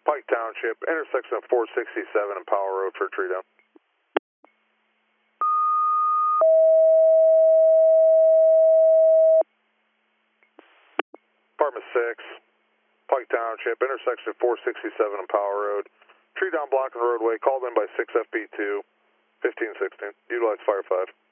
Pike Township, intersection of 467 and Power Road for tree down. Department 6, Pike Township, intersection of 467 and Power Road. Tree down blocking the roadway, called in by 6FB2, 1516. Utilize Fire 5.